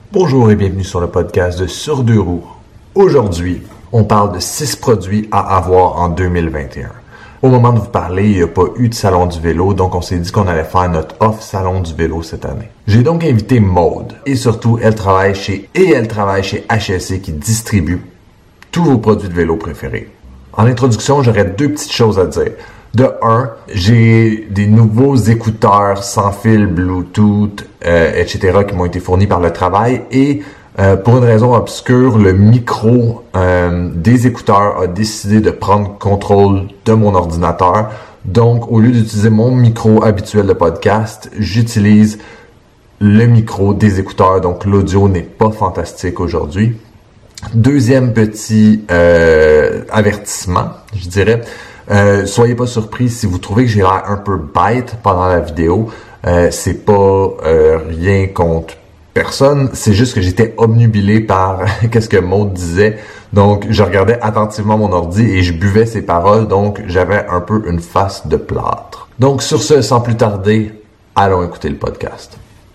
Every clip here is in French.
Bonjour et bienvenue sur le podcast de Sur deux roues. Aujourd'hui, on parle de 6 produits à avoir en 2021. Au moment de vous parler, il n'y a pas eu de salon du vélo, donc on s'est dit qu'on allait faire notre off salon du vélo cette année. J'ai donc invité Maude, et surtout, elle travaille chez HLC qui distribue tous vos produits de vélo préférés. En introduction, j'aurais 2 petites choses à dire. De un, j'ai des nouveaux écouteurs sans fil, Bluetooth, etc. qui m'ont été fournis par le travail et pour une raison obscure, le micro des écouteurs a décidé de prendre contrôle de mon ordinateur. Donc, au lieu d'utiliser mon micro habituel de podcast, j'utilise le micro des écouteurs. Donc, l'audio n'est pas fantastique aujourd'hui. Deuxième petit avertissement, je dirais. Soyez pas surpris si vous trouvez que j'ai l'air un peu bête pendant la vidéo. C'est pas rien contre personne, c'est juste que j'étais obnubilé par qu'est-ce que Maude disait. Donc, je regardais attentivement mon ordi et je buvais ses paroles, donc j'avais un peu une face de plâtre. Donc, sur ce, sans plus tarder, allons écouter le podcast.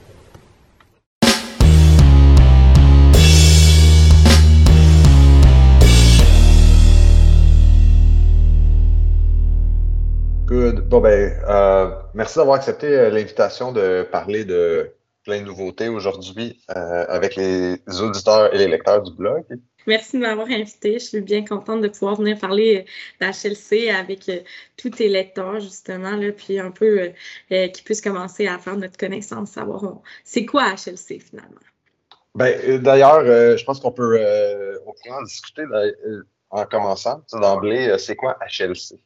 Good. Bon merci d'avoir accepté l'invitation de parler de plein de nouveautés aujourd'hui avec les auditeurs et les lecteurs du blog. Merci de m'avoir invité. Je suis bien contente de pouvoir venir parler d'HLC avec tous tes lecteurs, justement, là, puis un peu qu'ils puissent commencer à faire notre connaissance, savoir c'est quoi HLC finalement. D'ailleurs, je pense qu'on peut en discuter en commençant. D'emblée, c'est quoi HLC?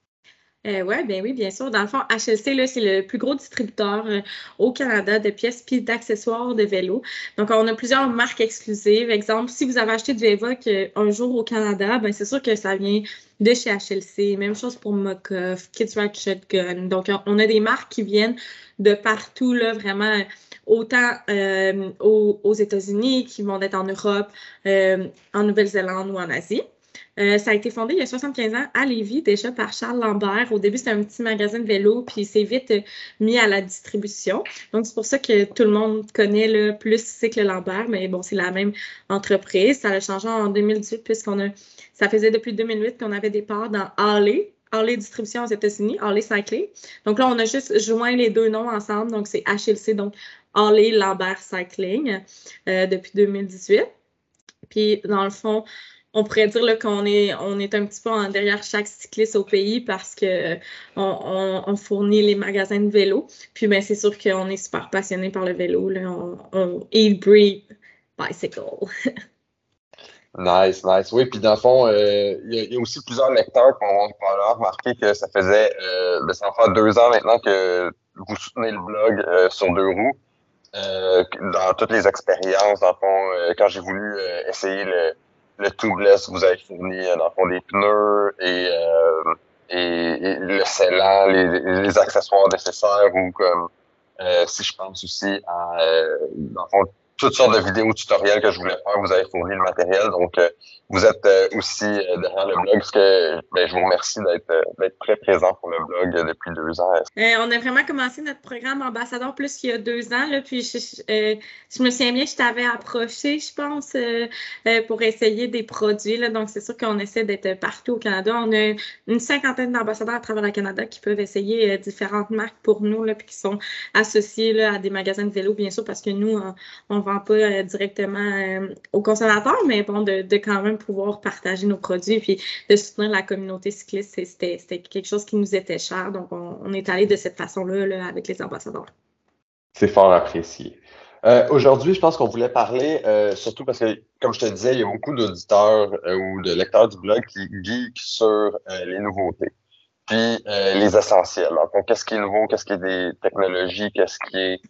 Oui, bien sûr. Dans le fond, HLC, là, c'est le plus gros distributeur au Canada de pièces puis d'accessoires de vélo. Donc, on a plusieurs marques exclusives. Exemple, si vous avez acheté du Evoque un jour au Canada, ben c'est sûr que ça vient de chez HLC. Même chose pour Mokoff, Kids Ride Shotgun. Donc, on a des marques qui viennent de partout, là, vraiment, autant aux États-Unis, qui vont être en Europe, en Nouvelle-Zélande ou en Asie. Ça a été fondé il y a 75 ans à Lévis, déjà par Charles Lambert. Au début, c'était un petit magasin de vélo, puis c'est vite mis à la distribution. Donc, c'est pour ça que tout le monde connaît là, plus Cycle Lambert, mais bon, c'est la même entreprise. Ça a changé en 2018, ça faisait depuis 2008 qu'on avait des parts dans Harley Distribution aux États-Unis, Harley Cycling. Donc là, on a juste joint les deux noms ensemble. Donc, c'est HLC, donc Harley Lambert Cycling, depuis 2018. Puis, dans le fond, on pourrait dire là, qu'on est un petit peu derrière chaque cycliste au pays parce que on fournit les magasins de vélo. Puis ben, c'est sûr qu'on est super passionné par le vélo. Là. On eat, breathe, bicycle. Nice. Oui, puis dans le fond, il y a aussi plusieurs lecteurs qui ont probablement remarqué que ça faisait ça va faire 2 ans maintenant que vous soutenez le blog sur deux roues. Dans toutes les expériences, dans le fond, quand j'ai voulu essayer le tubeless, vous avez fourni dans le fond des pneus et le scellant, les accessoires nécessaires ou comme si je pense aussi à dans le fond, toutes sortes de vidéos tutoriels que je voulais faire, vous avez fourni le matériel. Donc vous êtes aussi derrière le blog, parce que je vous remercie d'être très présent pour le blog depuis 2 ans. On a vraiment commencé notre programme ambassadeur plus il y a 2 ans. Là, puis je me souviens bien, je t'avais approché, je pense, pour essayer des produits. Là, donc, c'est sûr qu'on essaie d'être partout au Canada. On a une 50aine d'ambassadeurs à travers le Canada qui peuvent essayer différentes marques pour nous, là, puis qui sont associés là, à des magasins de vélo, bien sûr, parce que nous, on ne vend pas directement aux consommateurs, mais bon, de quand même pouvoir partager nos produits puis de soutenir la communauté cycliste, c'était quelque chose qui nous était cher. Donc, on est allé de cette façon-là là, avec les ambassadeurs. C'est fort apprécié. Aujourd'hui, je pense qu'on voulait parler, surtout parce que, comme je te disais, il y a beaucoup d'auditeurs ou de lecteurs du blog qui geekent sur les nouveautés, puis les essentiels. Donc, qu'est-ce qui est nouveau, qu'est-ce qui est des technologies, qu'est-ce qui est...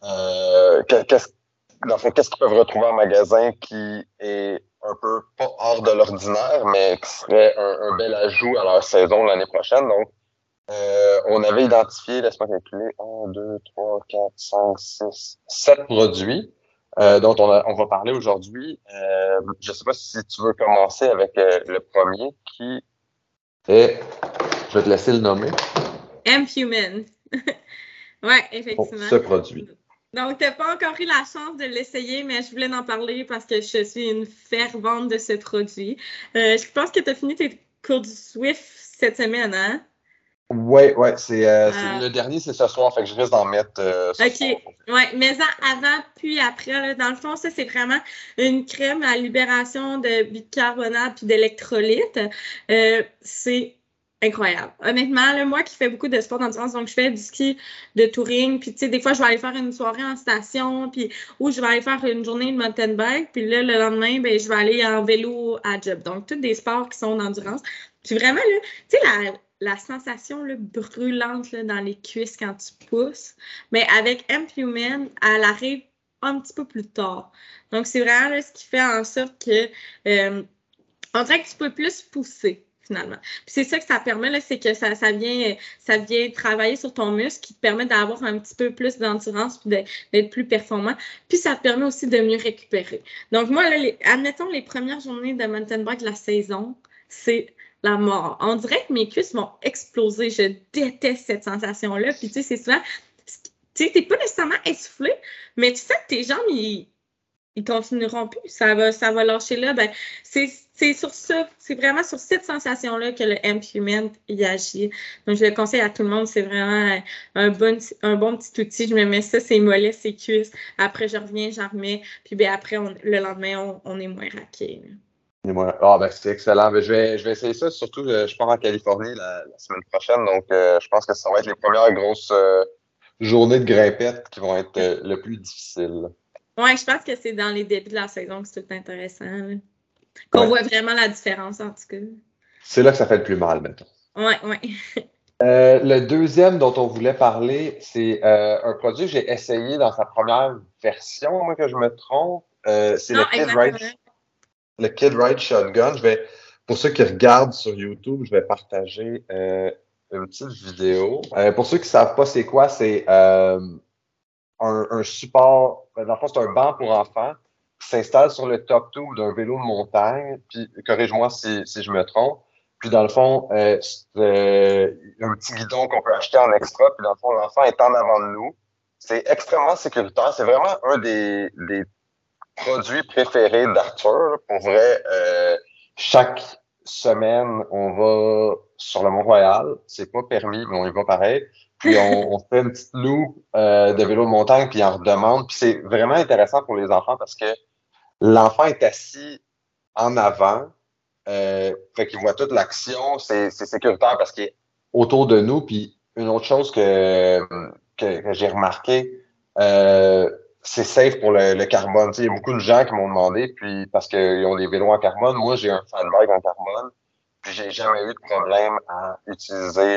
dans le fond, qu'est-ce qu'ils peuvent retrouver en magasin qui est un peu pas hors de l'ordinaire, mais qui serait un bel ajout à leur saison l'année prochaine. Donc, on avait identifié, laisse-moi calculer, 1, 2, 3, 4, 5, 6, 7 produits dont on va parler aujourd'hui. Je ne sais pas si tu veux commencer avec le premier qui est, je vais te laisser le nommer. M-Human. Oui, effectivement. Ce produit. Donc, tu n'as pas encore eu la chance de l'essayer, mais je voulais en parler parce que je suis une fervente de ce produit. Je pense que tu as fini tes cours du Swift cette semaine, hein? Ouais, le dernier, c'est ce soir, fait que je risque d'en mettre ce soir. OK. Oui, mais avant puis après, là, dans le fond, ça, c'est vraiment une crème à libération de bicarbonate puis d'électrolytes. C'est incroyable. Honnêtement, là, moi qui fais beaucoup de sport d'endurance, donc je fais du ski de touring, puis tu sais, des fois, je vais aller faire une soirée en station, puis ou je vais aller faire une journée de mountain bike, puis là, le lendemain, ben, je vais aller en vélo à job. Donc, tous des sports qui sont d'endurance. Puis vraiment, là, tu sais, la sensation là, brûlante là, dans les cuisses quand tu pousses. Mais avec Amp-Human, elle arrive un petit peu plus tard. Donc, c'est vraiment là, ce qui fait en sorte que on dirait que tu peux plus pousser, finalement. Puis c'est ça que ça permet, là, c'est que ça vient travailler sur ton muscle qui te permet d'avoir un petit peu plus d'endurance puis d'être plus performant. Puis ça te permet aussi de mieux récupérer. Donc, moi, là, admettons les premières journées de mountain bike de la saison, c'est la mort. On dirait que mes cuisses vont exploser. Je déteste cette sensation-là. Puis, tu sais, c'est souvent... Tu sais, t'es pas nécessairement essoufflé, mais tu sens que tes jambes, ils continueront plus. Ça va lâcher là. Ben, c'est sur ça. C'est vraiment sur cette sensation-là que le Amp-Human y agit. Donc, je le conseille à tout le monde. C'est vraiment un bon petit outil. Je me mets ça, c'est mollets, c'est cuisses. Après, je reviens, j'en remets. Puis, ben, après, le lendemain, on est moins raqué. C'est excellent. Je vais essayer ça. Surtout, je pars en Californie la semaine prochaine. Donc, je pense que ça va être les premières grosses journées de grimpette qui vont être le plus difficiles. Oui, je pense que c'est dans les débuts de la saison que c'est tout intéressant. Là. Qu'on voit vraiment la différence, en tout cas. C'est là que ça fait le plus mal, maintenant. Oui. Le deuxième dont on voulait parler, c'est un produit que j'ai essayé dans sa première version, moi, que je me trompe. C'est le Kid Ride Shotgun. Pour ceux qui regardent sur YouTube, je vais partager une petite vidéo. Pour ceux qui ne savent pas c'est quoi, c'est un support, dans le fond, c'est un banc pour enfants qui s'installe sur le top tube d'un vélo de montagne. Puis, corrige-moi si je me trompe. Puis, dans le fond, c'est un petit guidon qu'on peut acheter en extra. Puis, dans le fond, l'enfant est en avant de nous. C'est extrêmement sécuritaire. C'est vraiment un des produits préférés d'Arthur. Pour vrai, chaque semaine, on va sur le Mont-Royal. C'est pas permis, mais on y va pareil. Puis on fait une petite loop de vélo de montagne, puis on redemande. Puis c'est vraiment intéressant pour les enfants parce que l'enfant est assis en avant. Fait qu'il voit toute l'action. C'est sécuritaire parce qu'il est autour de nous. Puis une autre chose que j'ai remarqué, c'est safe pour le carbone. Il y a beaucoup de gens qui m'ont demandé, puis parce qu'ils ont des vélos en carbone. Moi, j'ai un fan bike en carbone, puis j'ai jamais eu de problème à utiliser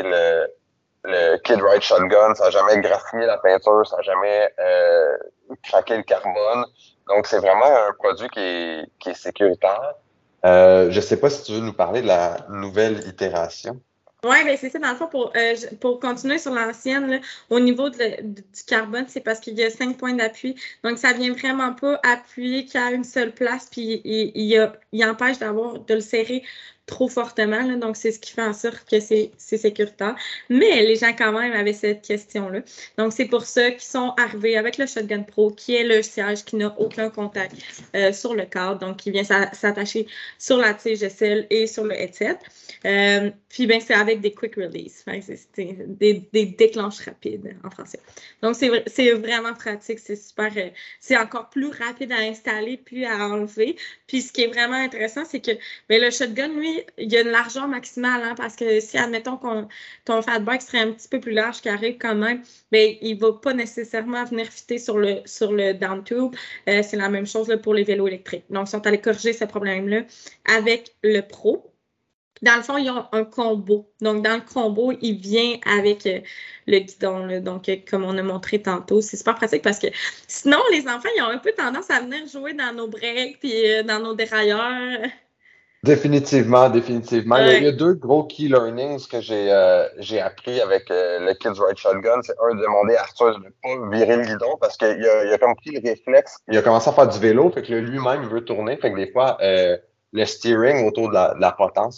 le Kid Ride Shotgun. Ça n'a jamais graffiné la peinture, ça n'a jamais craqué le carbone. Donc, c'est vraiment un produit qui est sécuritaire. Je sais pas si tu veux nous parler de la nouvelle itération. Oui, bien c'est ça. Dans le fond, pour continuer sur l'ancienne, au niveau du carbone, c'est parce qu'il y a 5 points d'appui. Donc, ça vient vraiment pas appuyer qu'à une seule place, puis il empêche de le serrer trop fortement. Là, donc, c'est ce qui fait en sorte que c'est sécuritaire. Mais les gens, quand même, avaient cette question-là. Donc, c'est pour ça qu'ils sont arrivés avec le Shotgun Pro, qui est le siège qui n'a aucun contact sur le cadre. Donc, qui vient s'attacher sur la tige de selle et sur le headset. Puis, ben, c'est avec des quick release. C'est des déclenches rapides en français. Donc, c'est vraiment pratique. C'est super. C'est encore plus rapide à installer puis à enlever. Puis, ce qui est vraiment intéressant, c'est que ben, le Shotgun, lui, il y a une largeur maximale. Hein, parce que si, admettons, ton fat bike serait un petit peu plus large qu'il arrive quand même, ben, il ne va pas nécessairement venir fitter sur le down tube. C'est la même chose là, pour les vélos électriques. Donc, ils sont allés corriger ce problème-là avec le Pro. Dans le fond, il y a un combo. Donc, dans le combo, il vient avec le guidon. Là. Donc, comme on a montré tantôt, c'est super pratique parce que sinon, les enfants, ils ont un peu tendance à venir jouer dans nos breaks puis dans nos dérailleurs. Définitivement. Ouais. Il y a deux gros key learnings que j'ai appris avec le Kids Ride Shotgun. C'est un, de demander à Arthur de ne pas virer le guidon parce qu'il a comme pris le réflexe. Il a commencé à faire du vélo, fait que lui-même, il veut tourner. Fait que des fois, le steering autour de la potence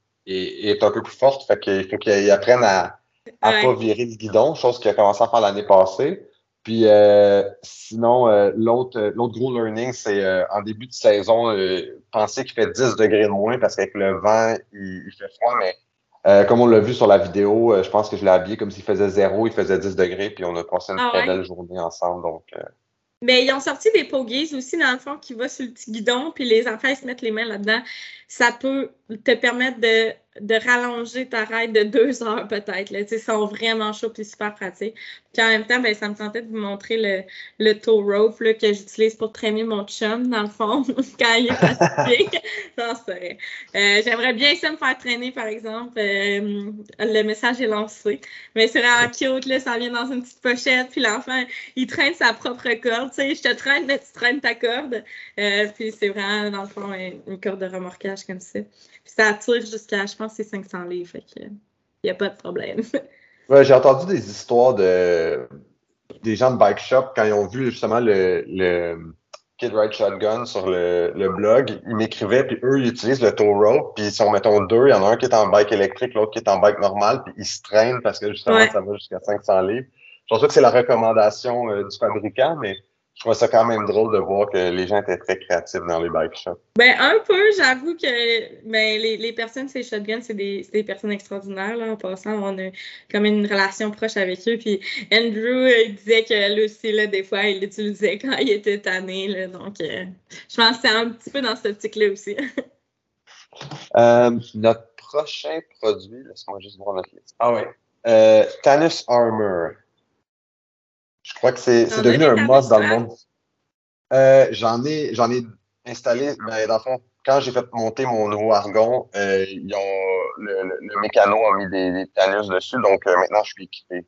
est un peu plus forte. Fait qu'il faut qu'il apprenne à pas virer le guidon, chose qu'il a commencé à faire l'année passée. Puis sinon, l'autre gros learning, c'est en début de saison, penser qu'il fait 10 degrés de moins parce qu'avec le vent, il fait froid, mais comme on l'a vu sur la vidéo, je pense que je l'ai habillé comme s'il faisait 0, il faisait 10 degrés, puis on a passé une Ah très ouais? belle journée ensemble. Donc, Mais ils ont sorti des pogies aussi, dans le fond, qui va sur le petit guidon, puis les enfants, ils se mettent les mains là-dedans. Ça peut te permettre de rallonger ta ride de 2 heures peut-être. Là. Ils sont vraiment chauds et super pratiques. Puis en même temps, ben, ça me tentait de vous montrer le tow rope là, que j'utilise pour traîner mon chum, dans le fond, quand il est fatigué. Non, c'est vrai. J'aimerais bien ça me faire traîner, par exemple. Le message est lancé. Mais c'est vraiment cute, là, ça vient dans une petite pochette, puis l'enfant, il traîne sa propre corde. Tu sais, je te traîne, mais tu traînes ta corde. Puis c'est vraiment, dans le fond, une corde de remorquage comme ça. Puis ça tire jusqu'à, je pense, c'est 500 livres. Fait que, il n'y a pas de problème. ouais, j'ai entendu des histoires des gens de bike shop quand ils ont vu justement le Kid Ride Shotgun sur le blog. Ils m'écrivaient, puis eux, ils utilisent le tow rope, puis ils sont, mettons, deux. Il y en a un qui est en bike électrique, l'autre qui est en bike normal, puis ils se traînent parce que justement, Ouais. ça va jusqu'à 500 livres. Je pense pas que c'est la recommandation du fabricant, mais je trouvais ça quand même drôle de voir que les gens étaient très créatifs dans les bike shops. Ben, un peu, j'avoue que ben, les personnes, ces shotguns, c'est des personnes extraordinaires. Là, en passant, on a comme une relation proche avec eux. Puis Andrew, il disait que lui aussi, là, des fois, il l'utilisait quand il était tanné. Là, donc, je pense que c'est un petit peu dans cette optique-là aussi. Notre prochain produit, laisse-moi juste voir notre liste. Ah oui. Thanos Armor. Je crois que c'est devenu un must dans le monde. J'en ai installé, ben, dans le fond, quand j'ai fait monter mon nouveau Argon, le mécano a mis des Thanos dessus, donc maintenant je suis équipé.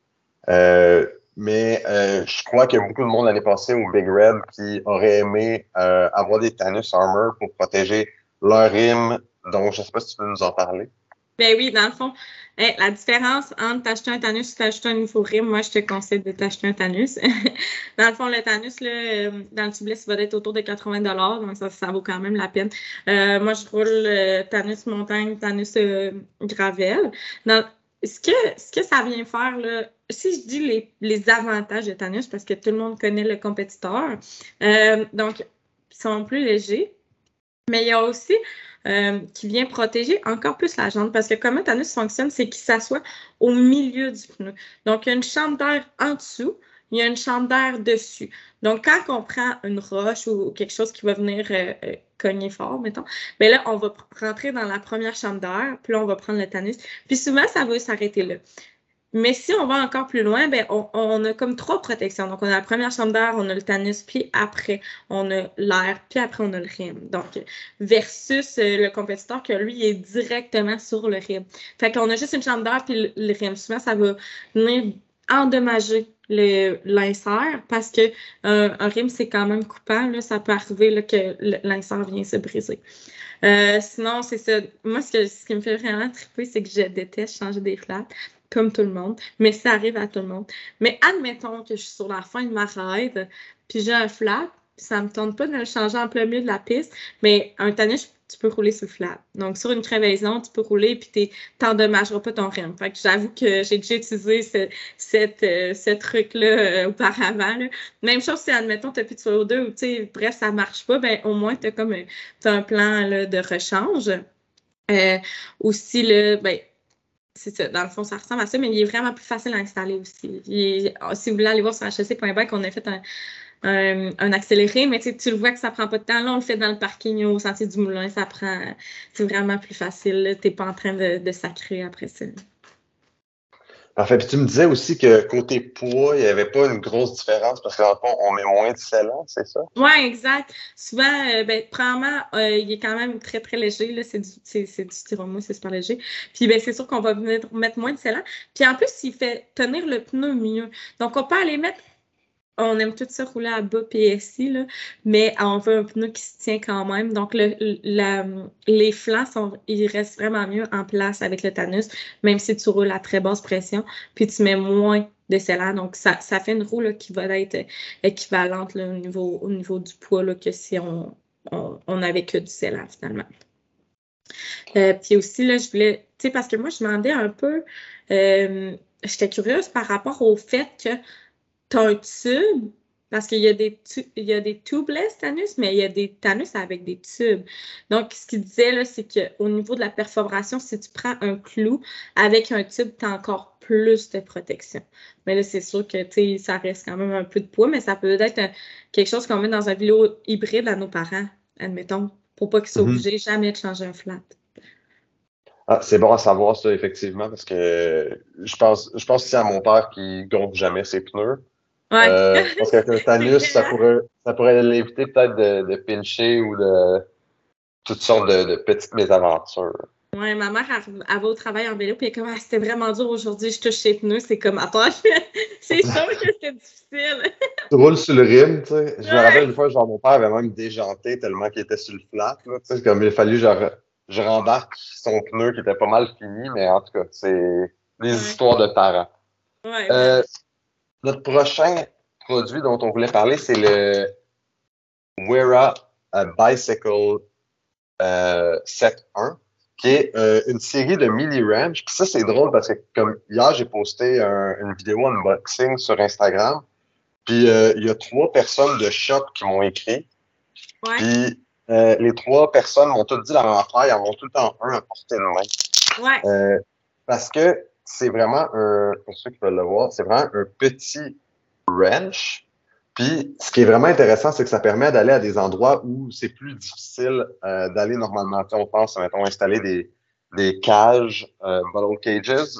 Mais je crois qu'il y a beaucoup de monde l'année passée au Big Red qui aurait aimé avoir des Thanos Armor pour protéger leur rime. Donc, je sais pas si tu peux nous en parler. Ben oui, dans le fond, la différence entre t'acheter un Thanos et t'acheter un nouveau rime, moi, je te conseille de t'acheter un Thanos. Dans le fond, le Thanos, là, dans le tubeless, il va être autour de 80 $, donc ça vaut quand même la peine. Moi, je roule Thanos Montagne, Thanos Gravel. Ce que ça vient faire, là, si je dis les avantages de Thanos, parce que tout le monde connaît le compétiteur, donc, ils sont plus légers. Mais il y a aussi qui vient protéger encore plus la jante parce que comment Thanos fonctionne, c'est qu'il s'assoit au milieu du pneu. Donc, il y a une chambre d'air en dessous, il y a une chambre d'air dessus. Donc, quand on prend une roche ou quelque chose qui va venir cogner fort, mettons, bien là, on va rentrer dans la première chambre d'air, puis là, on va prendre le Thanos. Puis souvent, ça va s'arrêter là. Mais si on va encore plus loin, ben on a comme 3 protections. Donc, on a la première chambre d'air, on a le Thanos, puis après, on a l'air, puis après, on a le rime. Donc, versus le compétiteur que lui, il est directement sur le rime. Fait qu'on a juste une chambre d'air, puis le rime. Souvent, ça va venir endommager l'insert parce que un rime, c'est quand même coupant. Là, ça peut arriver là, que l'insert vient se briser. Sinon, c'est ça. Moi, ce qui me fait vraiment triper, c'est que je déteste changer des flaps, comme tout le monde, mais ça arrive à tout le monde. Mais admettons que je suis sur la fin de ma ride, puis j'ai un flap, puis ça me tente pas de le changer en plein milieu de la piste, mais un Thanos, tu peux rouler sur le flap. Donc, sur une crevaison, tu peux rouler, puis t'endommageras pas ton rim. Fait que j'avoue que j'ai déjà utilisé ce truc-là auparavant. Là. Même chose si, admettons, tu n'as plus de CO2 ou, tu sais, bref, ça marche pas, ben au moins, tu as un plan là, de rechange. Aussi, là, ben, c'est ça, dans le fond, ça ressemble à ça, mais il est vraiment plus facile à installer aussi. Si vous voulez aller voir sur hsc.bank, on a fait un accéléré, mais tu le vois que ça prend pas de temps. Là, on le fait dans le parking au Sentier du Moulin, c'est vraiment plus facile. Tu n'es pas en train de sacrer après ça. Parfait. Puis tu me disais aussi que côté poids, il n'y avait pas une grosse différence parce que dans le fond, on met moins de scellant, c'est ça? Oui, exact. Souvent, premièrement, il est quand même très, très léger. Là. C'est du styromousse, c'est super léger. Puis c'est sûr qu'on va venir mettre moins de scellant. Puis en plus, il fait tenir le pneu mieux. Donc, on peut aller mettre. On aime tout ça rouler à bas PSI, là, mais on veut un pneu qui se tient quand même. Donc, les flancs, ils restent vraiment mieux en place avec le Thanos, même si tu roules à très basse pression, puis tu mets moins de scellant. Donc, ça fait une roue là, qui va être équivalente là, au niveau du poids là, que si on n'avait que du scellant, finalement. Puis aussi, là, je voulais, tu sais, parce que moi, je demandais un peu, j'étais curieuse par rapport au fait que tu as un tube, parce qu'il y a des tubeless Tanus, mais il y a des Tanus avec des tubes. Donc, ce qu'il disait, là, c'est qu'au niveau de la perforation, si tu prends un clou avec un tube, tu as encore plus de protection. Mais là, c'est sûr que ça reste quand même un peu de poids, mais ça peut être quelque chose qu'on met dans un vélo hybride à nos parents, admettons, pour pas qu'ils soient obligés jamais de changer un flat. Ah, c'est bon à savoir ça, effectivement, parce que je pense aussi à mon père qui gonfle jamais ses pneus. Ouais. Je pense qu'avec un Tanus, ça pourrait l'éviter peut-être de pincher ou de toutes sortes de petites mésaventures. Ouais, ma mère, elle va au travail en vélo, puis elle est comme, ah, c'était vraiment dur aujourd'hui, je touche ses pneus, c'est comme, attends, c'est sûr que c'était difficile. Tu roules sur le rim, tu sais. Je me rappelle une fois, genre, mon père avait même déjanté tellement qu'il était sur le flat, là, tu sais, comme il a fallu, genre, je rembarque son pneu qui était pas mal fini, mais en tout cas, c'est des histoires de parents. Ouais. Notre prochain produit dont on voulait parler, c'est le Wera Bicycle 7.1, qui est une série de mini wrench. Puis ça, c'est drôle parce que comme hier, j'ai posté une vidéo unboxing sur Instagram. Puis il y a 3 personnes de shop qui m'ont écrit. Ouais. Puis les 3 personnes m'ont toutes dit la même affaire. Ils en ont tout le temps un à portée de main. Ouais. Parce que c'est vraiment pour ceux qui veulent le voir, c'est vraiment un petit wrench. Puis, ce qui est vraiment intéressant, c'est que ça permet d'aller à des endroits où c'est plus difficile d'aller normalement. On pense, mettons, installer des cages, bottle cages,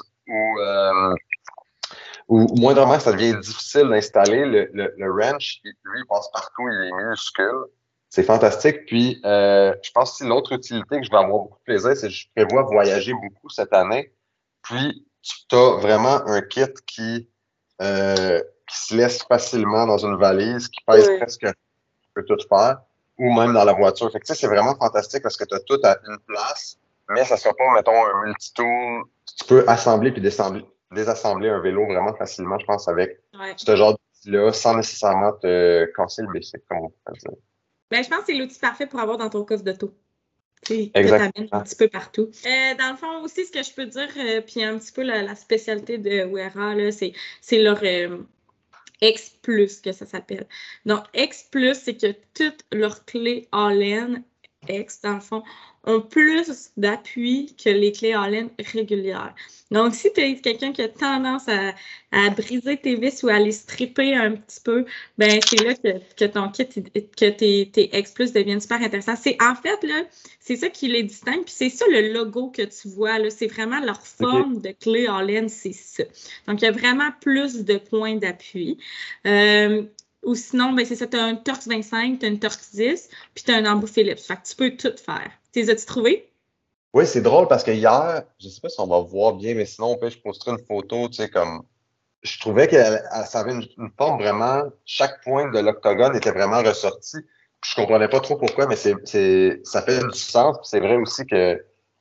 ou moindrement ça devient difficile d'installer. Le wrench, lui, il passe partout, il est minuscule. C'est fantastique. Puis, je pense que l'autre utilité que je vais avoir beaucoup de plaisir, c'est que je prévois voyager beaucoup cette année. Puis, tu as vraiment un kit qui se laisse facilement dans une valise, qui pèse presque, tu peux tout faire, ou même dans la voiture. Fait que, tu sais, c'est vraiment fantastique parce que tu as tout à une place, mais ça ne sera pas, mettons, un multitool. Tu peux assembler puis désassembler un vélo vraiment facilement, je pense, avec ce genre d'outil-là, sans nécessairement te casser le bicycle, comme on peut dire. Ben, je pense que c'est l'outil parfait pour avoir dans ton coffre d'auto. Tu t'amènes un petit peu partout. Dans le fond, aussi, ce que je peux dire, puis un petit peu la spécialité de Wera, c'est leur X+, que ça s'appelle. Donc, X+, c'est que toutes leurs clés all-in, X, dans le fond, ont plus d'appui que les clés all-in régulières. Donc, si tu es quelqu'un qui a tendance à briser tes vis ou à les stripper un petit peu, ben c'est là que ton kit, que tes X+ deviennent super intéressants. En fait, là, c'est ça qui les distingue, puis c'est ça le logo que tu vois, là. C'est vraiment leur forme de clé all-in, c'est ça. Donc, il y a vraiment plus de points d'appui. Ou sinon, ben c'est ça, tu as un Torx 25, tu as une Torx 10, puis tu as un embout Philips. Fait que tu peux tout faire. T'es as-tu trouvé? Oui, c'est drôle parce que hier, je sais pas si on va voir bien, mais sinon, je posterai une photo, tu sais, comme je trouvais que ça avait une forme vraiment, chaque point de l'octogone était vraiment ressorti. Je comprenais pas trop pourquoi, mais ça fait du sens. C'est vrai aussi que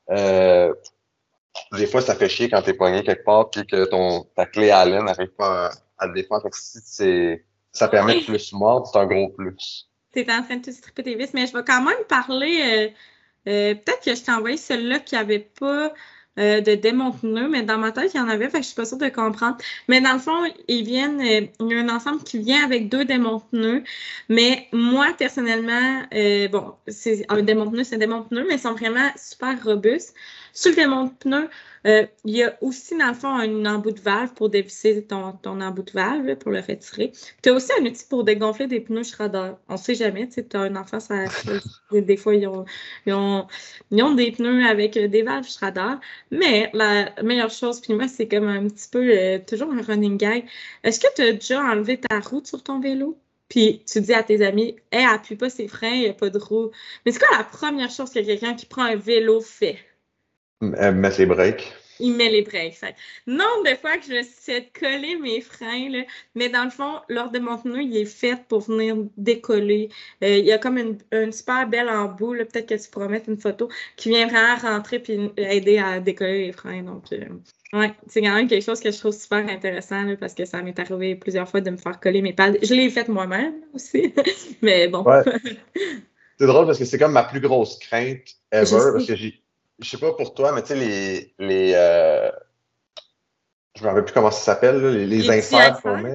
des fois, ça fait chier quand t'es pogné quelque part puis que ta clé Allen n'arrive pas à le défendre. Si ça permet de plus mordre, c'est un gros plus. T'es en train de te stripper tes vis, mais je vais quand même parler. Peut-être que je t'ai envoyé celui-là qui n'avait pas de démonte-pneus, mais dans ma tête, il y en avait, fait que je suis pas sûre de comprendre. Mais dans le fond, il y a un ensemble qui vient avec 2 démonte-pneus. Mais moi, personnellement, bon, c'est un démonte-pneus, c'est un démonte-pneus, mais ils sont vraiment super robustes. Sur le démonte-pneus, il y a aussi, dans le fond, un embout de valve pour dévisser ton embout de valve, là, pour le retirer. Tu as aussi un outil pour dégonfler des pneus Schrader. On ne sait jamais, tu as un enfant, des fois, ils ont des pneus avec des valves Schrader. Mais la meilleure chose, puis moi, c'est comme un petit peu toujours un running gag. Est-ce que tu as déjà enlevé ta roue sur ton vélo? Puis tu dis à tes amis, hey, appuie pas ses freins, il n'y a pas de roue. Mais c'est quoi la première chose que quelqu'un qui prend un vélo fait? Mettre les breaks. Il met les breaks. Nombre de fois que je me suis fait coller mes freins, là, mais dans le fond, leur démonte-pneu, il est fait pour venir décoller. Il y a comme une super belle embout, peut-être que tu pourras mettre une photo, qui vient vraiment rentrer et aider à décoller les freins. Donc, ouais, c'est quand même quelque chose que je trouve super intéressant là, parce que ça m'est arrivé plusieurs fois de me faire coller mes pads. Je l'ai fait moi-même aussi, mais bon. Ouais. C'est drôle parce que c'est comme ma plus grosse crainte ever, parce que je sais pas pour toi, mais tu sais, je me rappelle plus comment ça s'appelle, les inserts qu'on met.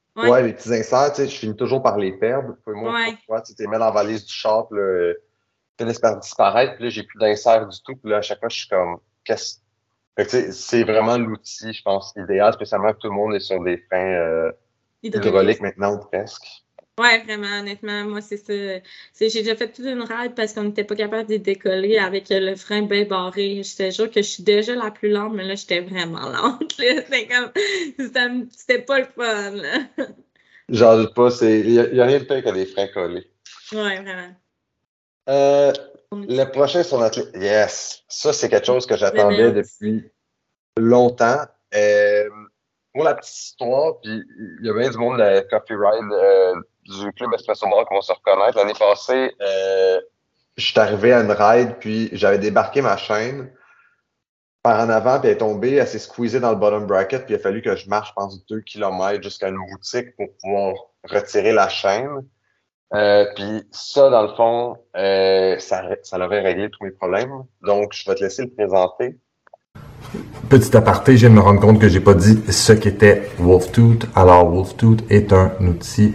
Ouais, Ouais, les petits inserts, tu sais, je finis toujours par les perdre. Moi, ouais. pourquoi? Tu sais, mets dans la valise du char, puis là, finissent par disparaître, puis là, j'ai plus d'insert du tout. Puis là, à chaque fois, je suis comme, qu'est-ce. Fait que, tu sais, c'est vraiment l'outil, je pense, idéal, spécialement que tout le monde est sur des freins Hydraulique. hydrauliques maintenant, ou presque. Ouais, vraiment, honnêtement, moi, c'est ça. J'ai déjà fait toute une ride parce qu'on n'était pas capable de décoller avec le frein bien barré. Je te jure que je suis déjà la plus lente, mais là, j'étais vraiment lente. Là. C'était pas le fun. Là. J'en doute pas, y a rien de pire que des freins collés. Ouais, vraiment. Euh, On le utilise prochain sur notre liste, yes, ça, c'est quelque chose que le j'attendais meilleur aussi. depuis longtemps. Pour la petite histoire, puis il y a bien du monde de Coffee Ride du Club Espresso Bar qui vont se reconnaître. L'année passée, je suis arrivé à une ride, puis j'avais débarqué ma chaîne par en avant, puis elle est tombée, elle s'est squeezée dans le bottom bracket, puis il a fallu que je marche, je pense, 2 kilomètres jusqu'à une boutique pour pouvoir retirer la chaîne. Puis ça, dans le fond, ça l'aurait réglé tous mes problèmes. Donc, je vais te laisser le présenter. Petit aparté, je viens de me rendre compte que j'ai pas dit ce qu'était Wolftooth. Alors, Wolftooth est un outil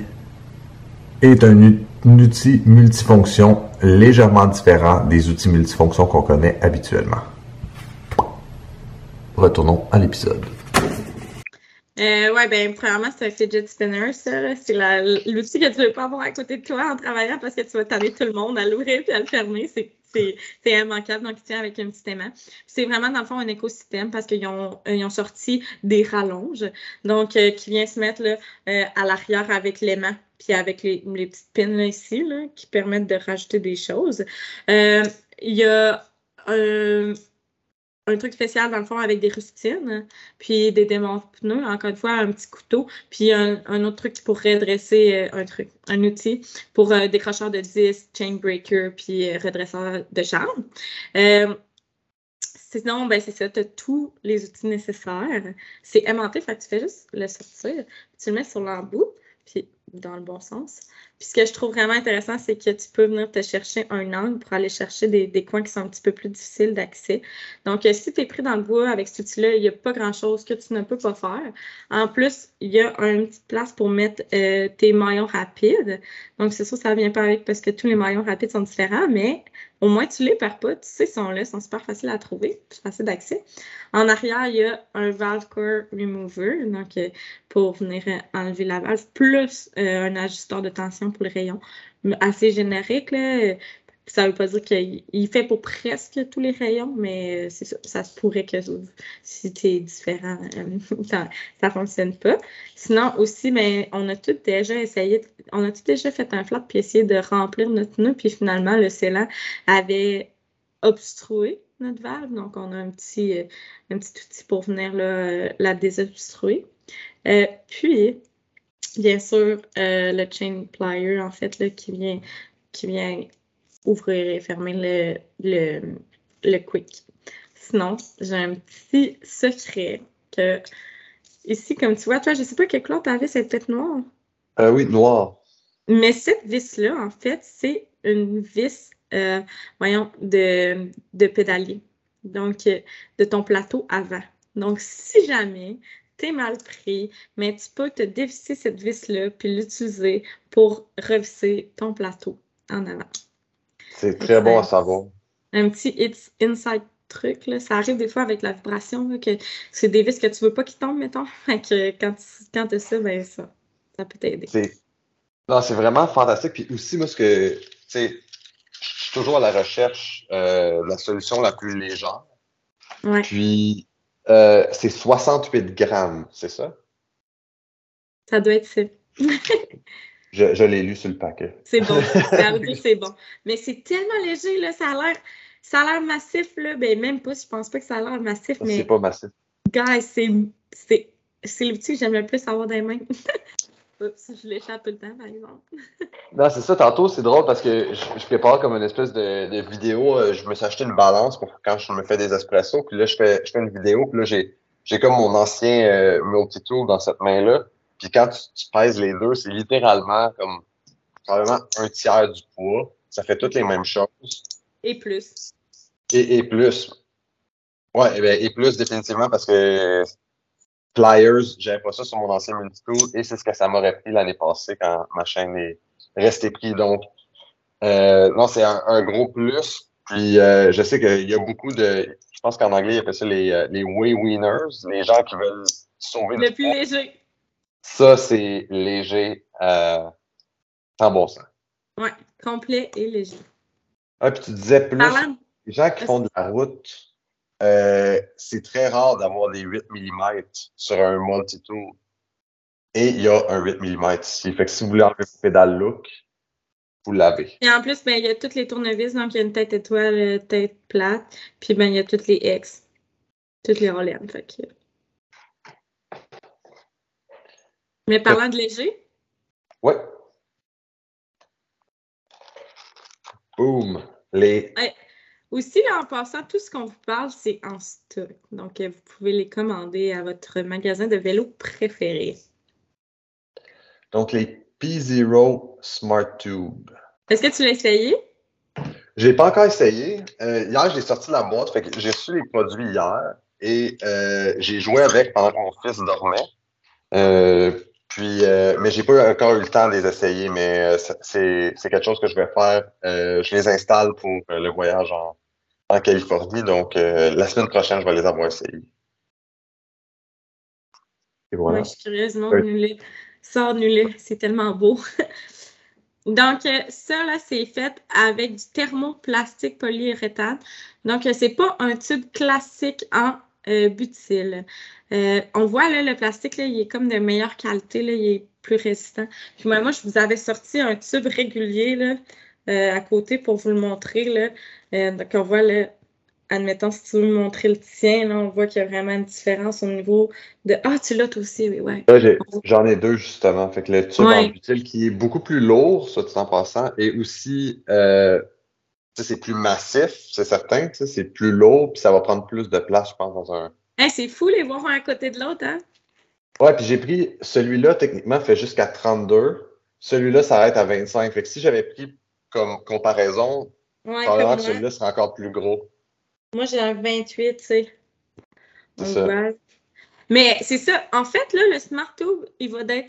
multifonction légèrement différent des outils multifonctions qu'on connaît habituellement. Retournons à l'épisode. Ouais, ben, premièrement, c'est un fidget spinner, ça. Là. C'est l'outil que tu veux pas avoir à côté de toi en travaillant parce que tu vas tanner tout le monde à l'ouvrir puis à le fermer. C'est immanquable. Donc, il tient avec un petit aimant. C'est vraiment, dans le fond, un écosystème parce qu'ils ont sorti des rallonges. Donc, qui vient se mettre là, à l'arrière avec l'aimant puis avec les petites pins là, ici là, qui permettent de rajouter des choses. Il y a un truc spécial dans le fond avec des rustines, puis des démonts pneus, encore une fois, un petit couteau, puis un autre truc pour redresser un outil pour décrocheur de disque, chain breaker, puis redresseur de charme. Sinon, ben c'est ça, tu as tous les outils nécessaires. C'est aimanté, fait que tu fais juste le sortir, puis tu le mets sur l'embout, puis dans le bon sens. Puis ce que je trouve vraiment intéressant, c'est que tu peux venir te chercher un angle pour aller chercher des coins qui sont un petit peu plus difficiles d'accès. Donc, si tu es pris dans le bois avec cet outil-là, il n'y a pas grand-chose que tu ne peux pas faire. En plus, il y a une petite place pour mettre tes maillons rapides. Donc, c'est sûr, ça ne vient pas avec parce que tous les maillons rapides sont différents, mais au moins, tu ne les perds pas. Tu sais, ils sont là, ils sont super faciles à trouver, facile d'accès. En arrière, il y a un valve core remover, donc pour venir enlever la valve, plus un ajusteur de tension pour le rayon. Assez générique, là. Ça ne veut pas dire qu'il fait pour presque tous les rayons, mais c'est ça se pourrait que si tu es différent, ça ne fonctionne pas. Sinon, aussi, mais on a tous déjà fait un flat puis essayé de remplir notre nœud, puis finalement, le scellant avait obstrué notre valve. Donc, on a un petit outil pour venir là, la désobstruer. Puis, bien sûr, le chain plier, en fait, là, qui vient ouvrir et fermer le quick. Sinon, j'ai un petit secret que ici, comme tu vois, toi, je ne sais pas quelle couleur ta vis est peut-être noire. Oui, noir. Mais cette vis-là, en fait, c'est une vis, voyons, de pédalier. Donc, de ton plateau avant. Donc, si jamais t'es mal pris, mais tu peux te dévisser cette vis-là puis l'utiliser pour revisser ton plateau en avant. C'est très bon à savoir. Un petit inside truc, là. Ça arrive des fois avec la vibration, là, que c'est des vis que tu veux pas qu'ils tombent, mettons. Fait que quand tu as ça, ben ça peut t'aider. Non, c'est vraiment fantastique. Puis aussi, moi, tu sais, je suis toujours à la recherche de la solution la plus légère. Ouais. Puis, c'est 68 grammes, c'est ça? Ça doit être ça. Je l'ai lu sur le paquet. C'est bon. C'est bon. Mais c'est tellement léger, là. Ça a l'air massif, là. Ben, même pas, je pense pas que ça a l'air massif, mais. C'est pas massif. Guys, c'est l'outil que j'aime le plus avoir dans les mains. Oups, je l'échappe tout le temps, par exemple. Non, c'est ça. Tantôt, c'est drôle parce que je prépare comme une espèce de vidéo. Je me suis acheté une balance pour quand je me fais des espressos. Puis là, je fais une vidéo. Puis là, j'ai comme mon ancien multi-tool dans cette main-là. Puis quand tu pèses les deux, c'est littéralement comme probablement un tiers du poids. Ça fait toutes les mêmes choses. Et plus. Et plus. Ouais, et plus définitivement parce que pliers, j'avais pas ça sur mon ancien multitool et c'est ce que ça m'aurait pris l'année passée quand ma chaîne est restée prise. Donc, non, c'est un gros plus. Puis, je sais qu'il y a beaucoup de, je pense qu'en anglais, ils appellent ça les way winners, les gens qui veulent sauver Le du plus poids. léger. Ça, c'est léger, sans bon sens. Oui, complet et léger. Ah, puis tu disais plus, Parlant les gens qui font de la route, c'est très rare d'avoir des 8 mm sur un multi-tool. Et il y a un 8 mm ici. Fait que si vous voulez enlever le pédale look, vous l'avez. Et en plus, ben, il y a toutes les tournevis, donc il y a une tête étoile, tête plate, puis ben, il y a toutes les X, toutes les Rollins. Fait que... Mais parlant de léger. Ouais. Boom. Aussi, là, en passant, tout ce qu'on vous parle, c'est en stock. Donc, vous pouvez les commander à votre magasin de vélo préféré. Donc, les P0 Smart Tube. Est-ce que tu l'as essayé? J'ai pas encore essayé. Hier, j'ai sorti la boîte. Fait que j'ai reçu les produits hier et j'ai joué avec pendant que mon fils dormait. Mais j'ai pas encore eu le temps de les essayer, mais c'est quelque chose que je vais faire. Je les installe pour le voyage en Californie, donc la semaine prochaine, je vais les avoir essayés. Et voilà. Ouais, je suis curieuse, non, nulé. Sors nulé, c'est tellement beau. Donc, ça, là, c'est fait avec du thermoplastique polyuréthane. Donc, c'est pas un tube classique en butyl. On voit, là, le plastique, là, il est comme de meilleure qualité, là, il est plus résistant. Puis moi, je vous avais sorti un tube régulier, là, à côté pour vous le montrer, là. Donc, on voit, là, admettons, si tu veux me montrer le tien, là, on voit qu'il y a vraiment une différence au niveau de... Ah, tu l'as toi aussi, oui, ouais. Là, j'en ai deux, justement. Fait que le tube en butyl qui est beaucoup plus lourd, soit dit en passant, et aussi, c'est plus massif, c'est certain, c'est plus lourd, puis ça va prendre plus de place, je pense, dans un... Hey, c'est fou les voir un à côté de l'autre, hein? Ouais, puis j'ai pris, celui-là, techniquement, fait jusqu'à 32. Celui-là s'arrête à 25. Fait que si j'avais pris comme comparaison, probablement que celui-là serait encore plus gros. Moi, j'ai un 28, tu sais. C'est ça. Mais c'est ça. En fait, là, le Smart Tube, il va être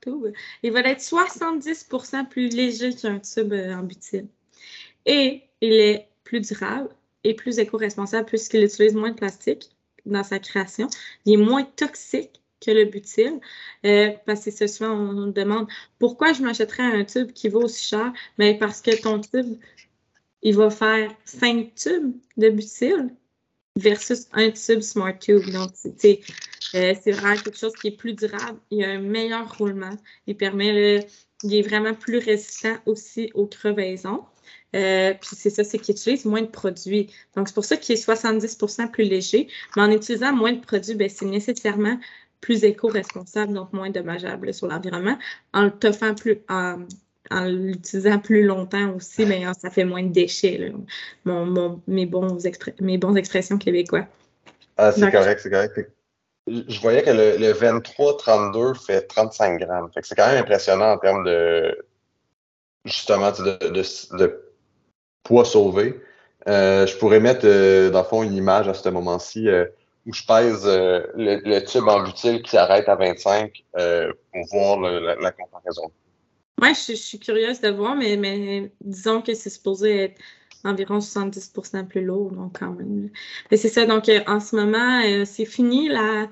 70% plus léger qu'un tube en butyl. Et il est plus durable et plus éco-responsable puisqu'il utilise moins de plastique dans sa création. Il est moins toxique que le butyl. Parce que c'est souvent, on demande pourquoi je m'achèterais un tube qui vaut aussi cher? Mais parce que ton tube, il va faire 5 tubes de butyl versus un tube Smart Tube. Donc, c'est vraiment quelque chose qui est plus durable. Il a un meilleur roulement. Il est vraiment plus résistant aussi aux crevaisons. Puis c'est ça, c'est qu'il utilise moins de produits. Donc, c'est pour ça qu'il est 70% plus léger. Mais en utilisant moins de produits, ben, c'est nécessairement plus éco-responsable, donc moins dommageable sur l'environnement. En le toffant en l'utilisant plus longtemps aussi, mais ça fait moins de déchets. Là. Mes bons expressions québécois. Ah, c'est correct, c'est correct. Je voyais que le 23-32 fait 35 grammes. Fait que c'est quand même impressionnant en termes de justement de poids sauvé. Je pourrais mettre dans le fond une image à ce moment-ci où je pèse le tube en butyl qui arrête à 25 pour voir la comparaison. Oui, je suis curieuse de voir, mais disons que c'est supposé être environ 70% plus lourd, donc quand même. Mais c'est ça, donc en ce moment, c'est fini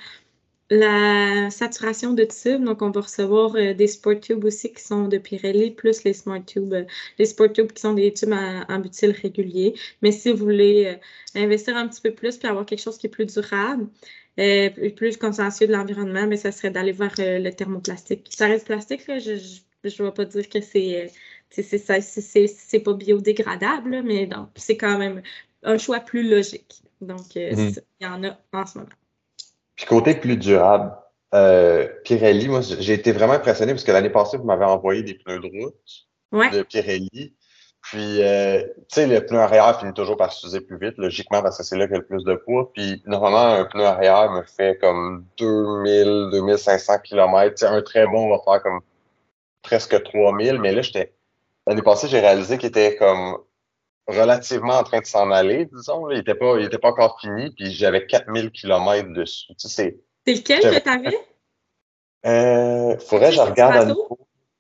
la saturation de tubes, donc on va recevoir des Sport Tubes aussi qui sont de Pirelli, plus les Smart Tubes, les Sport Tubes qui sont des tubes en butyl régulier. Mais si vous voulez investir un petit peu plus puis avoir quelque chose qui est plus durable, plus consciencieux de l'environnement, mais ça serait d'aller vers le thermoplastique. Ça reste plastique, là, je ne vais pas dire que c'est pas biodégradable, là, mais donc c'est quand même un choix plus logique. Donc, c'est ça. Il y en a en ce moment. Puis côté plus durable, Pirelli, moi, j'ai été vraiment impressionné parce que l'année passée, vous m'avez envoyé des pneus de route de Pirelli. Puis, tu sais, le pneu arrière finit toujours par s'user plus vite, logiquement, parce que c'est là qu'il y a le plus de poids. Puis, normalement, un pneu arrière me fait comme 2000-2500 km. Tu sais, un très bon va faire comme presque 3000. Mais là, l'année passée, j'ai réalisé qu'il était comme relativement en train de s'en aller, disons. Là. Il était pas encore fini, puis j'avais 4000 km dessus. Tu sais, C'est lequel que tu avais? Faudrait que je regarde à nouveau.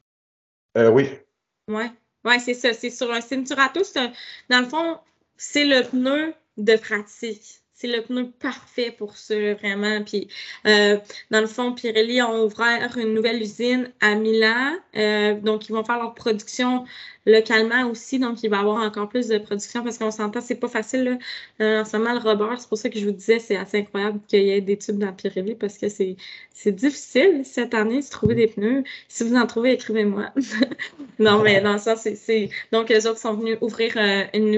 Oui. Ouais, c'est ça. C'est sur un Cinturato. Dans le fond, c'est le pneu de pratique. C'est le pneu parfait pour ça, là, vraiment. Puis, dans le fond, Pirelli ont ouvert une nouvelle usine à Milan. Donc, ils vont faire leur production localement aussi. Donc, il va y avoir encore plus de production parce qu'on s'entend, c'est pas facile, là. En ce moment, le rubber, c'est pour ça que je vous disais, c'est assez incroyable qu'il y ait des tubes dans Pirelli parce que c'est difficile cette année de trouver des pneus. Si vous en trouvez, écrivez-moi. Non, mais dans ça, c'est... Donc, eux autres sont venus ouvrir une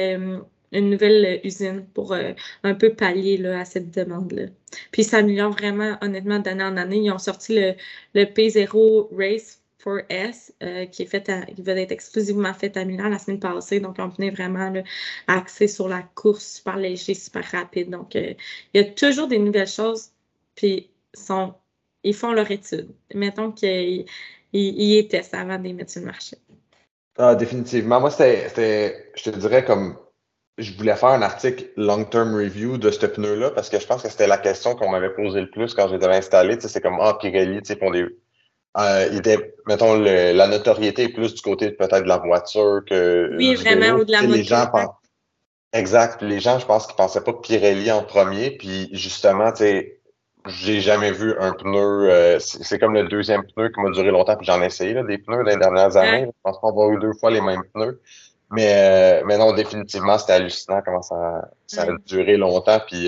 nouvelle usine pour un peu pallier là, à cette demande-là. Puis, ça s'améliore vraiment, honnêtement, d'année en année. Ils ont sorti le P0 Race 4S qui va être exclusivement fait à Milan la semaine passée. Donc, on venait vraiment là, axé sur la course super léger, super rapide. Donc, il y a toujours des nouvelles choses. Puis, ils font leur étude. Mettons qu'ils testent avant de les mettre sur le marché. Ah, définitivement. Moi, c'était, je te dirais, comme je voulais faire un article long-term review de ce pneu-là parce que je pense que c'était la question qu'on m'avait posée le plus quand je l'avais installé. Tu sais, c'est comme, Pirelli, tu sais, font des... mettons, la notoriété est plus du côté peut-être de la voiture que oui, du vraiment, vélo. ou de la moto. Les gens pensent... Exact. Les gens, je pense qu'ils pensaient pas Pirelli en premier. Puis justement, tu sais, j'ai jamais vu un pneu. C'est comme le deuxième pneu qui m'a duré longtemps. Puis j'en ai essayé là, des pneus dans les dernières années. Je pense qu'on va avoir eu 2 fois les mêmes pneus. Mais non, définitivement, c'était hallucinant comment ça a duré longtemps. Puis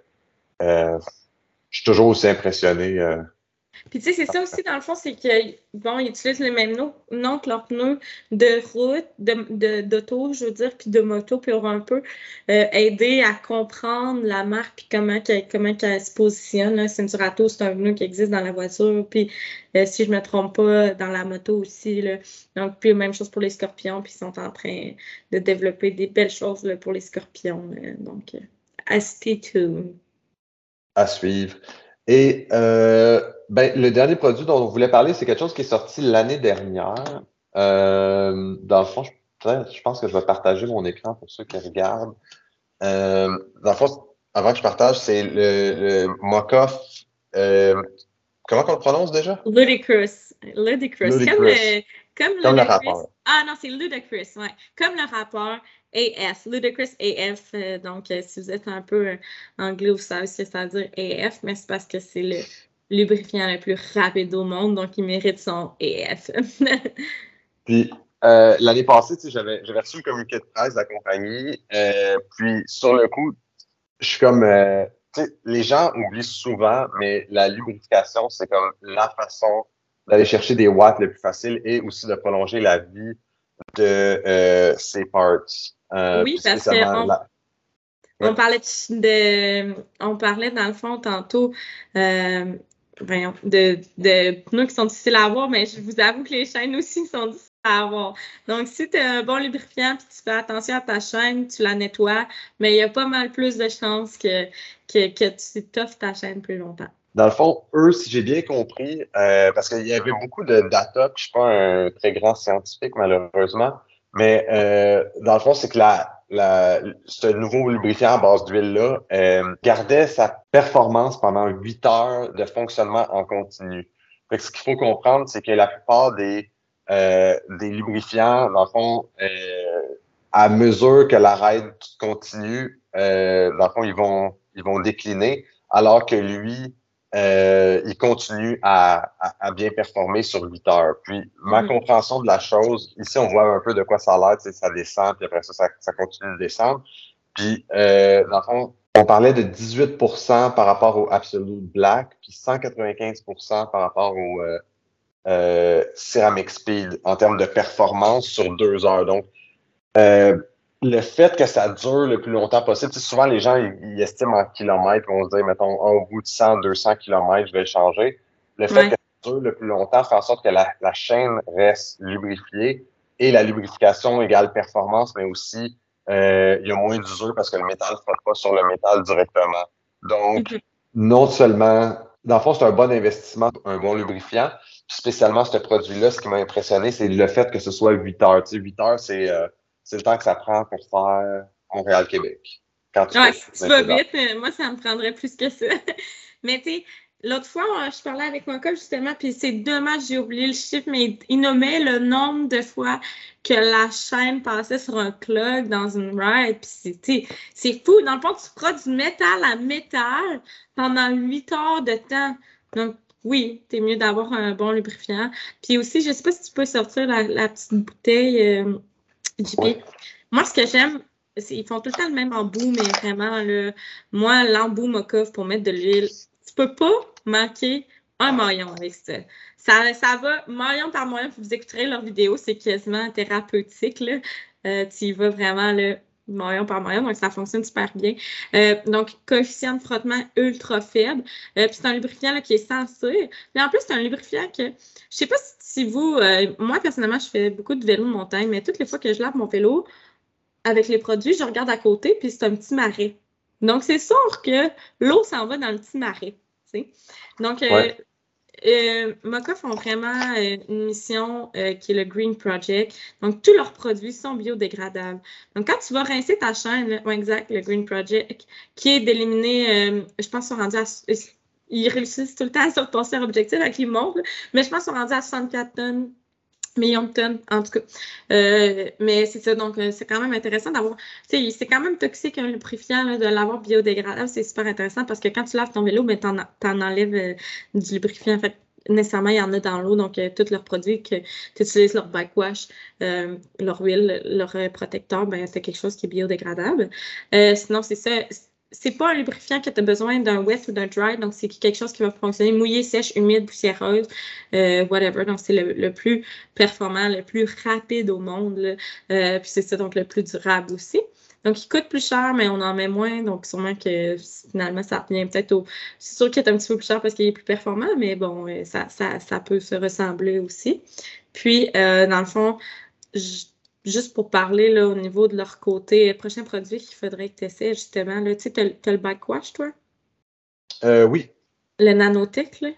je suis toujours aussi impressionné. Puis tu sais, c'est ça aussi, dans le fond, c'est que bon, ils utilisent les mêmes noms que leurs pneus de route, d'auto, je veux dire, puis de moto, pour un peu aider à comprendre la marque puis comment qu'elle se positionne. Là. Cinturato, c'est un pneu qui existe dans la voiture, puis si je me trompe pas, dans la moto aussi. Là. Donc, puis même chose pour les scorpions, puis ils sont en train de développer des belles choses là, pour les scorpions. Donc, stay tuned. À suivre. Et le dernier produit dont on voulait parler, c'est quelque chose qui est sorti l'année dernière. Dans le fond, je pense que je vais partager mon écran pour ceux qui regardent. Dans le fond, avant que je partage, c'est le Mock-Off. Comment on le prononce déjà? Ludicrous. Comme le rappeur. Ah non, c'est Ludicrous, ouais. Comme le rappeur AF, Ludicrous AF. Donc, si vous êtes un peu anglais, vous savez ce que ça veut dire AF, mais c'est parce que c'est le lubrifiant le plus rapide au monde, donc il mérite son AF. Puis, l'année passée, j'avais reçu le communiqué de presse de la compagnie. Puis, sur le coup, je suis comme... les gens oublient souvent, mais la lubrification, c'est comme la façon d'aller chercher des watts le plus facile et aussi de prolonger la vie de ses parts. Oui, parce qu'on on parlait dans le fond tantôt de pneus qui sont difficiles à avoir, mais je vous avoue que les chaînes aussi sont difficiles à avoir. Donc, si tu as un bon lubrifiant et tu fais attention à ta chaîne, tu la nettoies, mais il y a pas mal plus de chances que tu t'offres ta chaîne plus longtemps. Dans le fond, eux, si j'ai bien compris, parce qu'il y avait beaucoup de data, puis je suis pas un très grand scientifique, malheureusement, mais dans le fond, c'est que ce nouveau lubrifiant à base d'huile-là gardait sa performance pendant 8 heures de fonctionnement en continu. Fait que ce qu'il faut comprendre, c'est que la plupart des lubrifiants, dans le fond, à mesure que la raide continue, dans le fond, ils vont décliner, alors que lui, il continue à bien performer sur 8 heures. Puis, ma compréhension de la chose, ici, on voit un peu de quoi ça a l'air, ça descend, puis après ça continue de descendre. Puis, dans le fond, on parlait de 18% par rapport au Absolute Black, puis 195% par rapport au Ceramic Speed en termes de performance sur 2 heures. Donc, le fait que ça dure le plus longtemps possible, souvent les gens ils estiment en kilomètres, on se dit, mettons, au bout de 100, 200 kilomètres, je vais le changer. Le fait que ça dure le plus longtemps fait en sorte que la chaîne reste lubrifiée et la lubrification égale performance, mais aussi il y a moins d'usure parce que le métal ne frotte pas sur le métal directement. Donc, non seulement, dans le fond, c'est un bon investissement, un bon lubrifiant, puis spécialement ce produit-là, ce qui m'a impressionné, c'est le fait que ce soit 8 heures. 8 heures, c'est le temps que ça prend pour faire Montréal-Québec. Si tu vas vite, moi, ça me prendrait plus que ça. Mais tu sais, l'autre fois, je parlais avec mon coach justement, puis c'est dommage, j'ai oublié le chiffre, mais il nommait le nombre de fois que la chaîne passait sur un clog dans une ride, puis c'est fou. Dans le fond, tu feras du métal à métal pendant 8 heures de temps. Donc, oui, t'es mieux d'avoir un bon lubrifiant. Puis aussi, je sais pas si tu peux sortir la petite bouteille JP. Ouais. Moi, ce que j'aime, ils font tout le temps le même embout, mais vraiment, moi, l'embout Mokov pour mettre de l'huile, tu peux pas manquer un maillon avec ça. Ça va maillon par maillon, puis vous écouterez leur vidéo, c'est quasiment thérapeutique, là. Tu y vas vraiment, là, maillon par maillon, donc ça fonctionne super bien. Donc, coefficient de frottement ultra faible. Puis c'est un lubrifiant là, qui est sans cire. Mais en plus, c'est un lubrifiant que, je sais pas si vous, moi personnellement, je fais beaucoup de vélo de montagne, mais toutes les fois que je lave mon vélo avec les produits, je regarde à côté, puis c'est un petit marais. Donc, c'est sûr que l'eau s'en va dans le petit marais. T'sais. Donc, Moka font vraiment une mission qui est le Green Project. Donc, tous leurs produits sont biodégradables. Donc, quand tu vas rincer ta chaîne, exact, le Green Project, qui est d'éliminer, je pense qu'ils sont rendus à... Ils réussissent tout le temps à surpasser leur objectif avec les montres, mais je pense qu'ils sont rendus à 64 tonnes, millions de tonnes, en tout cas. Mais c'est ça, donc c'est quand même intéressant d'avoir... Tu sais, c'est quand même toxique un lubrifiant là, de l'avoir biodégradable. C'est super intéressant parce que quand tu laves ton vélo, ben, t'en enlèves du lubrifiant. En fait, nécessairement, il y en a dans l'eau. Donc, tous leurs produits que tu utilises, leur bike wash, leur huile, leur protecteur, ben, c'est quelque chose qui est biodégradable. Sinon, c'est ça. C'est pas un lubrifiant que tu as besoin d'un wet ou d'un dry, donc c'est quelque chose qui va fonctionner mouillé, sèche, humide, poussiéreuse, whatever. Donc, c'est le plus performant, le plus rapide au monde. Puis c'est ça, donc le plus durable aussi. Donc, il coûte plus cher, mais on en met moins. Donc, sûrement que finalement, ça revient peut-être au... C'est sûr qu'il est un petit peu plus cher parce qu'il est plus performant, mais bon, ça peut se ressembler aussi. Puis, dans le fond, juste pour parler là, au niveau de leur côté, prochain produit qu'il faudrait que tu essaies, justement, là, tu sais, t'as le bike wash, toi? Oui. Le nanotech, là?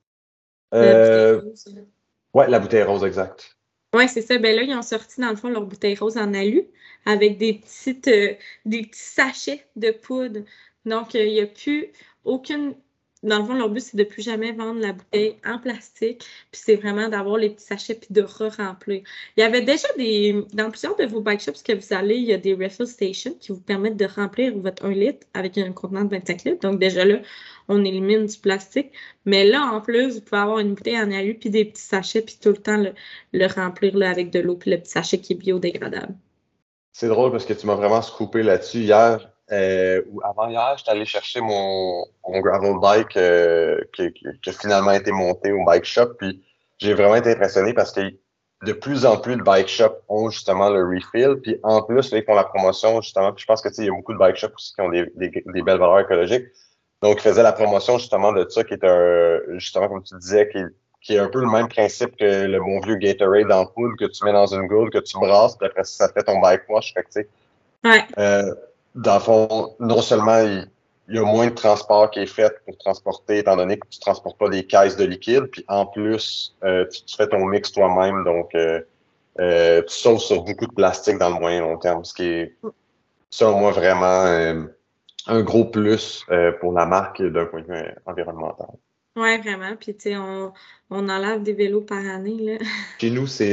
Ouais, la bouteille rose, exact. Oui, c'est ça. Ben là, ils ont sorti, dans le fond, leur bouteille rose en alu avec des petits sachets de poudre. Donc, il n'y a plus aucune... Dans le fond, leur but, c'est de plus jamais vendre la bouteille en plastique. Puis c'est vraiment d'avoir les petits sachets puis de re-remplir. Il y avait déjà dans plusieurs de vos bike shops que vous allez, il y a des refill stations qui vous permettent de remplir votre 1 litre avec un contenant de 25 litres. Donc, déjà là, on élimine du plastique. Mais là, en plus, vous pouvez avoir une bouteille en alu puis des petits sachets puis tout le temps le remplir là, avec de l'eau puis le petit sachet qui est biodégradable. C'est drôle parce que tu m'as vraiment scoopé là-dessus. Hier, ou avant-hier, j'étais allé chercher mon gravel bike qui a finalement été monté au bike shop. Puis j'ai vraiment été impressionné parce que de plus en plus de bike shops ont justement le refill. Puis en plus, là, ils font la promotion justement. Puis je pense que il y a beaucoup de bike shops aussi qui ont des belles valeurs écologiques. Donc, ils faisaient la promotion justement de ça, qui est justement, comme tu disais, qui est un peu le même principe que le bon vieux Gatorade en poudre que tu mets dans une gourde, que tu brasses, puis après ça fait ton bike wash. Fait que, tu sais, Ouais. dans le fond, non seulement il y a moins de transport qui est fait pour transporter, étant donné que tu ne transportes pas des caisses de liquide, puis en plus, tu fais ton mix toi-même, donc tu sauves sur beaucoup de plastique dans le moyen long terme, ce qui est, selon moi, vraiment un gros plus pour la marque d'un point de vue environnemental. Oui, vraiment. Puis, tu sais, on enlève des vélos par année, là. Chez nous, c'est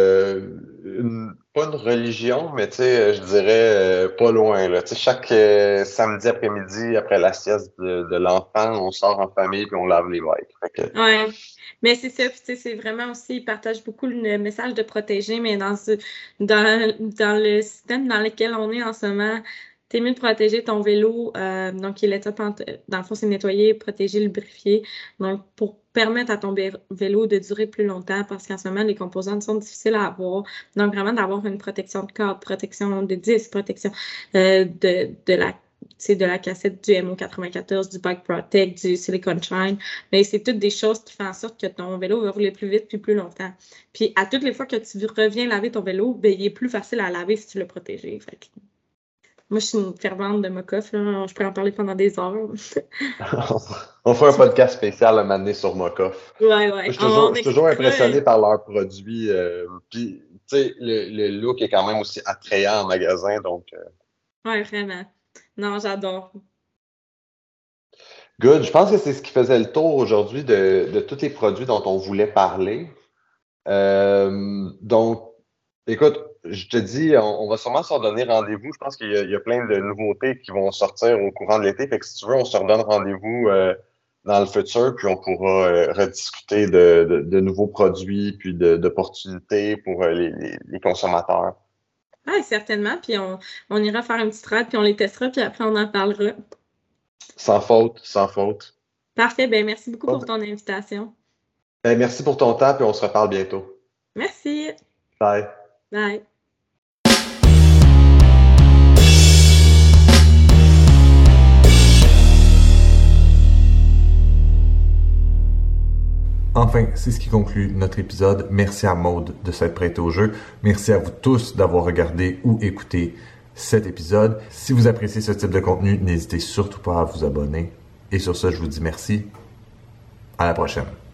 pas une religion, mais tu sais, je dirais pas loin. Là. Tu sais, chaque samedi après-midi, après la sieste de l'enfant, on sort en famille puis on lave les bikes. Oui, mais c'est ça. Puis, tu sais, c'est vraiment aussi, ils partagent beaucoup le message de protéger, mais dans le système dans lequel on est en ce moment, t'es mieux de protéger ton vélo. Donc, il est dans le fond, c'est nettoyer, protéger, lubrifier. Donc, pour permettre à ton vélo de durer plus longtemps, parce qu'en ce moment, les composantes sont difficiles à avoir. Donc, vraiment d'avoir une protection de cadre, protection de disque, protection de la cassette du MO94, du Bike Protect, du Silicone Shine. Mais c'est toutes des choses qui font en sorte que ton vélo va rouler plus vite puis plus longtemps. Puis, à toutes les fois que tu reviens laver ton vélo, ben, il est plus facile à laver si tu l'as protégé. Fait que... Moi, je suis une fervente de Mokoff. Je pourrais en parler pendant des heures. On fait un podcast spécial à m'amener sur Mokoff. Ouais. Je suis toujours impressionné par leurs produits. Puis, tu sais, le look est quand même aussi attrayant en magasin. Donc, ouais, vraiment. Non, j'adore. Good. Je pense que c'est ce qui faisait le tour aujourd'hui de tous les produits dont on voulait parler. Donc, écoute, je te dis, on va sûrement se redonner rendez-vous. Je pense qu'il y a plein de nouveautés qui vont sortir au courant de l'été. Fait que si tu veux, on se redonne rendez-vous dans le futur, puis on pourra rediscuter de nouveaux produits, puis d'opportunités pour les consommateurs. Ah, certainement. Puis on ira faire une petite rade, puis on les testera, puis après on en parlera. Sans faute, sans faute. Parfait. Ben merci beaucoup pour ton invitation. Ben, merci pour ton temps, puis on se reparle bientôt. Merci. Bye. Bye. Enfin, c'est ce qui conclut notre épisode. Merci à Maude de s'être prêtée au jeu. Merci à vous tous d'avoir regardé ou écouté cet épisode. Si vous appréciez ce type de contenu, n'hésitez surtout pas à vous abonner. Et sur ce, je vous dis merci. À la prochaine.